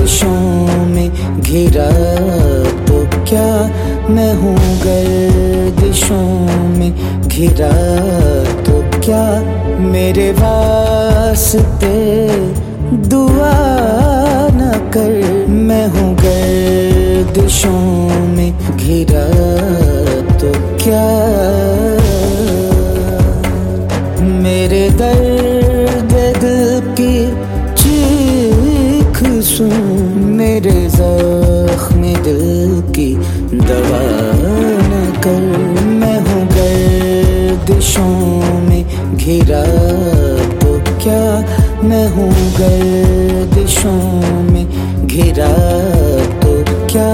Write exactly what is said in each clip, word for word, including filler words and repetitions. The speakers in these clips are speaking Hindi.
गर्दिशों में घिरा तो क्या मैं हूँ गर्दिशों में घिरा तो क्या मेरे वास्ते दुआ न कर। मैं हूँ गर्दिशों में घिरा तो क्या मेरे दर्द दिल की चीख सुन, मेरे ज़ख्म दिल की दवा न कर। मैं हूँ गर्दिशों में घिरा तो क्या मैं हूँ गर्दिशों में घिरा तो क्या।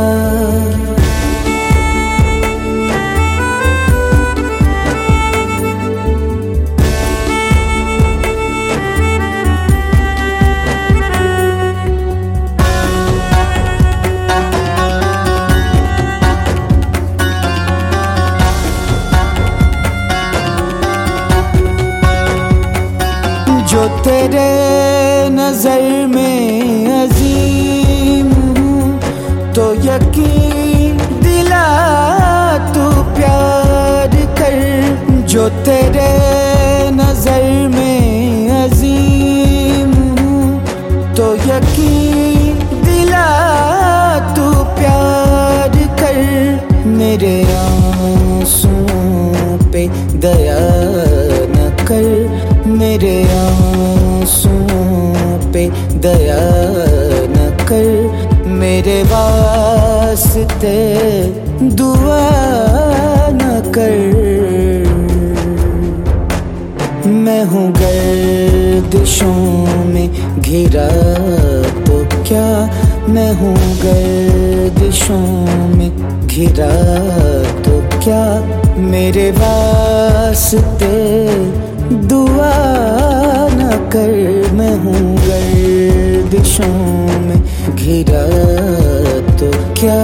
जो तेरे नजर में अजीम हूँ तो यकीन दिला तू प्यार कर। जो तेरे नजर में अजीम हूँ तो यकीन दिला तू प्यार कर। मेरे आंसुओं पे दया न कर, मेरे आंसुओं पे दया न कर। मेरे वास्ते दुआ न कर। मैं हूँ गर्दिशों में घिरा तो क्या मैं हूँ गर्दिशों में घिरा तो क्या मेरे वास्ते दुआ न कर। मैं हूँ गर्दिशों में घिरा तो क्या।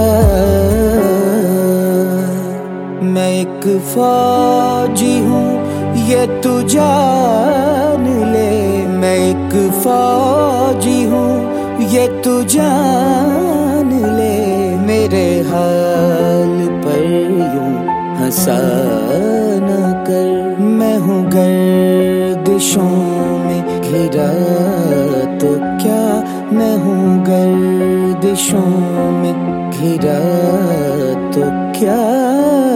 मैं एक फौजी हूँ ये तू जान ले, मैं एक फौजी हूँ ये तू जान ले। मेरे हाल पर यूं हंसा न कर। मैं हूँ गर्दिशों में घिरा तो क्या मैं हूँ गर्दिशों में घिरा तो क्या।